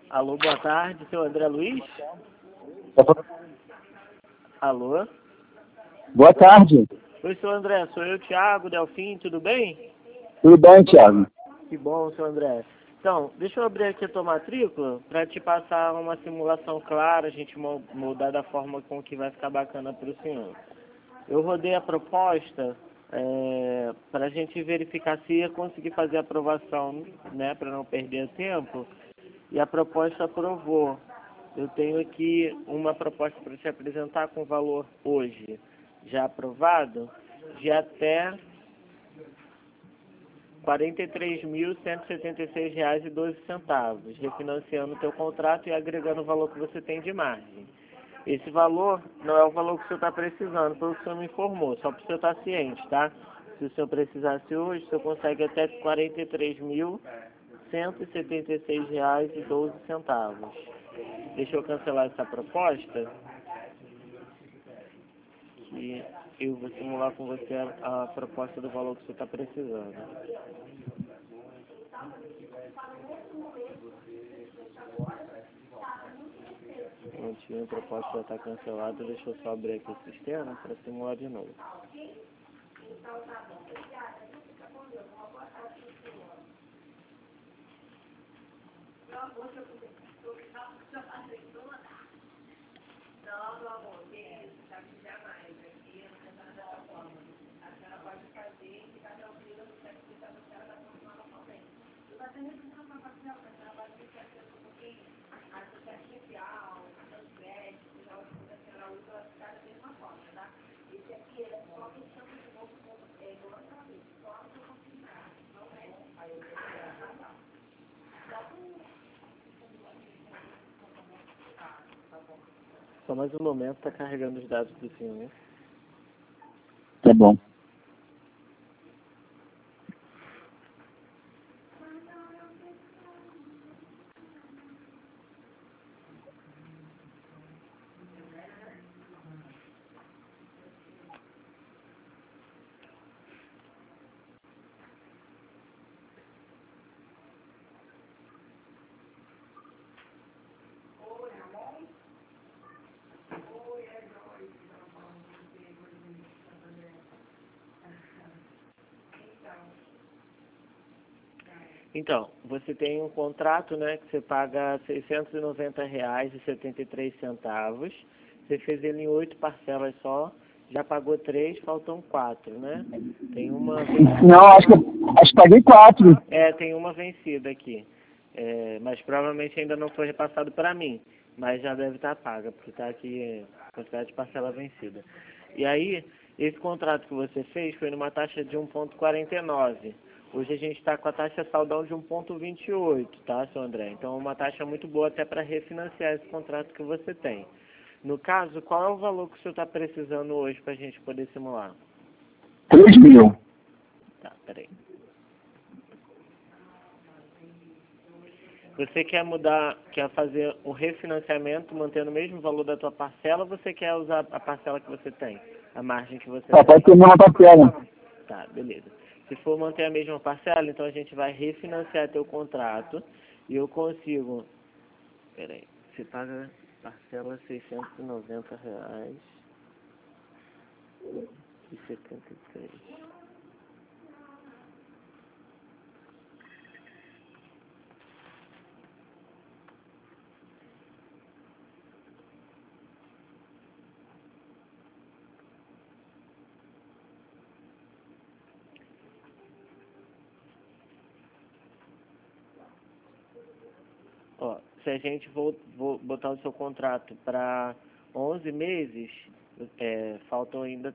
Alô, boa tarde, seu André Luiz? Alô? Boa tarde. Oi, seu André, sou eu, Thiago Delfim, tudo bem? Tudo bem, Thiago? Que bom, seu André. Então, deixa eu abrir aqui a tua matrícula para te passar uma simulação clara, a gente mudar da forma com que vai ficar bacana para o senhor. Eu rodei a proposta para a gente verificar se ia conseguir fazer a aprovação, né, para não perder tempo, e a proposta aprovou. Eu tenho aqui uma proposta para te apresentar com valor hoje já aprovado de até R$ 43.176,12, refinanciando o teu contrato e agregando o valor que você tem de margem. Esse valor não é o valor que o senhor está precisando, pelo que o senhor me informou, só para o senhor estar ciente, tá? Se o senhor precisasse hoje, o senhor consegue até R$ 43.176,12. Deixa eu cancelar essa proposta, que eu vou simular com você a proposta do valor que o senhor está precisando. Não tinha, a proposta já está cancelada, deixa eu só abrir aqui o sistema para simular de novo. Só mais um momento, está carregando os dados do senhor. Tá bom. Então, você tem um contrato, né, que você paga R$ 690,73. Você fez ele em 8 parcelas só, já pagou 3, faltam 4, né? Tem uma vencida. Não, acho que paguei 4. Tem uma vencida aqui. Mas provavelmente ainda não foi repassado para mim, mas já deve estar paga, porque está aqui quantidade de parcela vencida. E aí, esse contrato que você fez foi numa taxa de 1,49. Hoje a gente está com a taxa saldão de 1,28, tá, seu André? Então é uma taxa muito boa até para refinanciar esse contrato que você tem. No caso, qual é o valor que o senhor está precisando hoje para a gente poder simular? 3 mil. Tá, peraí. Você quer quer fazer um refinanciamento mantendo o mesmo valor da tua parcela, ou você quer usar a parcela que você tem, a margem que você tem? Pode ter uma parcela. Tá, beleza. Se for manter a mesma parcela, então a gente vai refinanciar teu contrato e eu consigo... Peraí, você paga parcela R$ 690,73. Ó, se a gente vou botar o seu contrato para 11 meses, faltam ainda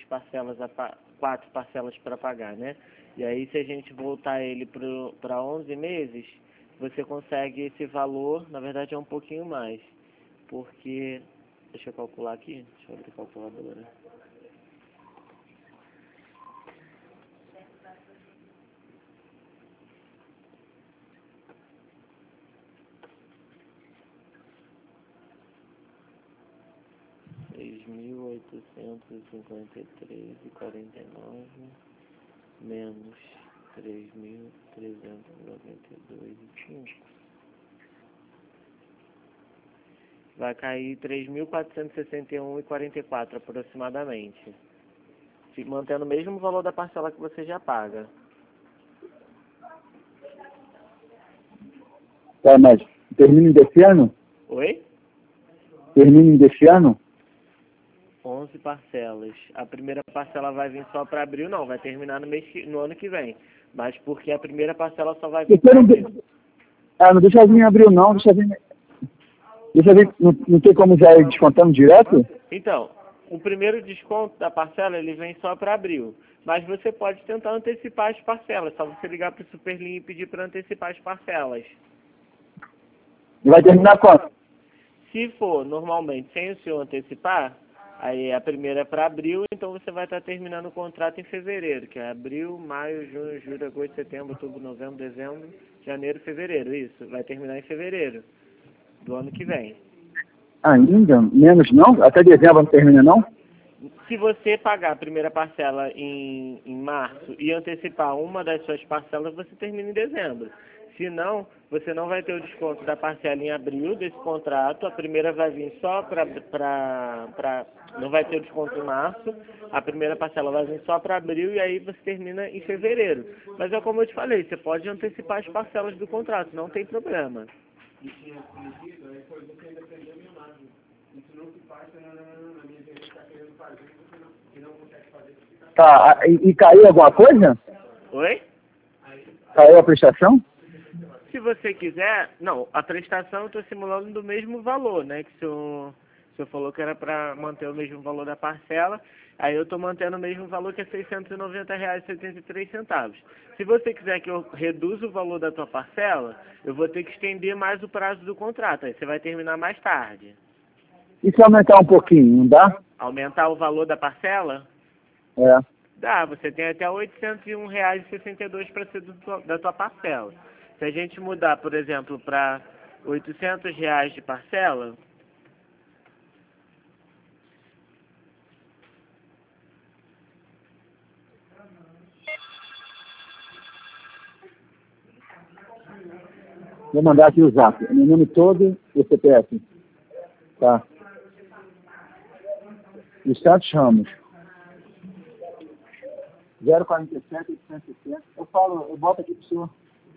4 parcelas para pagar, né? E aí, se a gente voltar ele para 11 meses, você consegue esse valor, na verdade é um pouquinho mais, porque... Deixa eu calcular aqui, deixa eu abrir a calculadora. R$ 6.853,49 menos 3.392,5. vai cair 3.461,44 aproximadamente. Mantendo o mesmo valor da parcela que você já paga. Tá, mas termina desse ano? Oi? Termina desse ano? 11 parcelas. A primeira parcela vai vir só para abril, não, vai terminar no ano que vem. Mas porque a primeira parcela só vai vir para abril. Ah, não deixa vir em abril não, deixa vir, não tem como já ir descontando direto? Então, o primeiro desconto da parcela, ele vem só para abril. Mas você pode tentar antecipar as parcelas, só você ligar para o Superlink e pedir para antecipar as parcelas. E vai terminar quanto? Se for normalmente sem o senhor antecipar, aí a primeira é para abril, então você vai estar terminando o contrato em fevereiro, que é abril, maio, junho, julho, agosto, setembro, outubro, novembro, dezembro, janeiro, fevereiro. Isso, vai terminar em fevereiro do ano que vem. Ainda? Menos não? Até dezembro não termina não? Se você pagar a primeira parcela em março e antecipar uma das suas parcelas, você termina em dezembro. Se não, você não vai ter o desconto da parcela em abril desse contrato. A primeira vai vir só não vai ter o desconto em março. A primeira parcela vai vir só para abril e aí você termina em fevereiro. Mas é como eu te falei, você pode antecipar as parcelas do contrato, não tem problema. Tá, e caiu alguma coisa? Oi? Caiu a prestação? Se você quiser, não, a prestação eu estou simulando do mesmo valor, né? Que o senhor falou que era para manter o mesmo valor da parcela, aí eu estou mantendo o mesmo valor que é R$ 690,73. Se você quiser que eu reduza o valor da tua parcela, eu vou ter que estender mais o prazo do contrato, aí você vai terminar mais tarde. E se aumentar um pouquinho, não dá? Aumentar o valor da parcela? É. Dá, você tem até R$ 801,62 para ser da tua parcela. Se a gente mudar, por exemplo, para R$ 800 de parcela, Vou mandar aqui o zap. Meu nome todo e o CPF. Tá. E Santos Ramos. 047 860. Eu boto aqui pro senhor.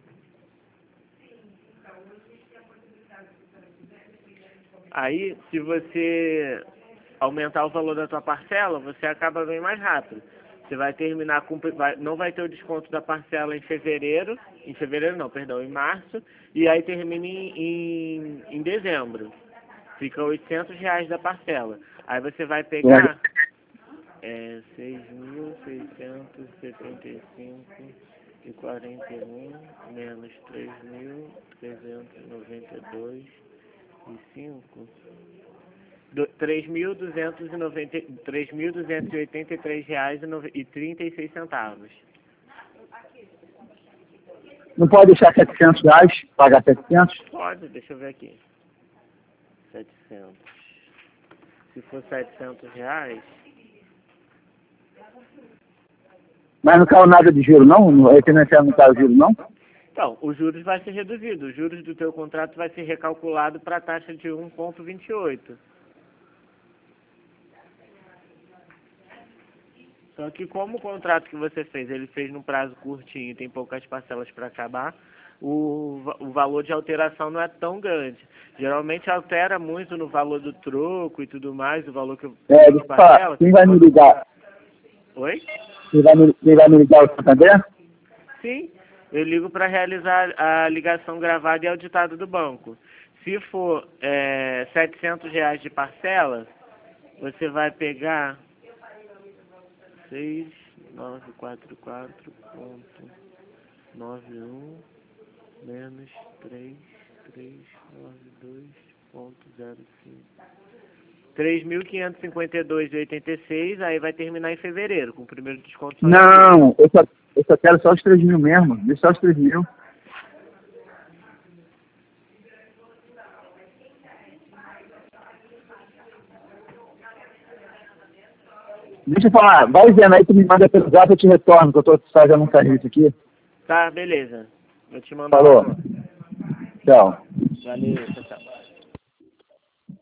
aí, se você aumentar o valor da tua parcela, você acaba bem mais rápido. Você vai terminar não vai ter o desconto da parcela em fevereiro, em março, e aí termina em dezembro. Fica R$ 800 da parcela. Aí você vai pegar 6.675,41 menos 3.392,5. R$ 3.283,36. Não pode deixar R$ 700, pagar 700? Pode, deixa eu ver aqui. 700. Se for R$ 700... Mas não caiu nada de juro, não? O refinanciamento não caiu juro, não? Então, os juros vai ser reduzido. Os juros do teu contrato vai ser recalculado para a taxa de 1,28. Só que como o contrato que você fez, ele fez num prazo curtinho e tem poucas parcelas para acabar, o valor de alteração não é tão grande. Geralmente altera muito no valor do troco e tudo mais, o valor que eu de parcelas. Quem vai me ligar? Oi? Quem vai me ligar o Santander? Sim, eu ligo para realizar a ligação gravada e auditada do banco. Se for R$ 700 de parcela, você vai pegar 6.944,91 menos 3.392,05. 3.552,86, aí vai terminar em fevereiro, com o primeiro desconto. Não, eu só quero só os 3 mil mesmo. Deixa só os 3 mil. Deixa eu falar, vai vendo aí, tu me manda pelo zap, eu te retorno, que eu tô fazendo um serviço aqui. Tá, beleza. Eu te mando. Falou. Tchau. Valeu, tchau.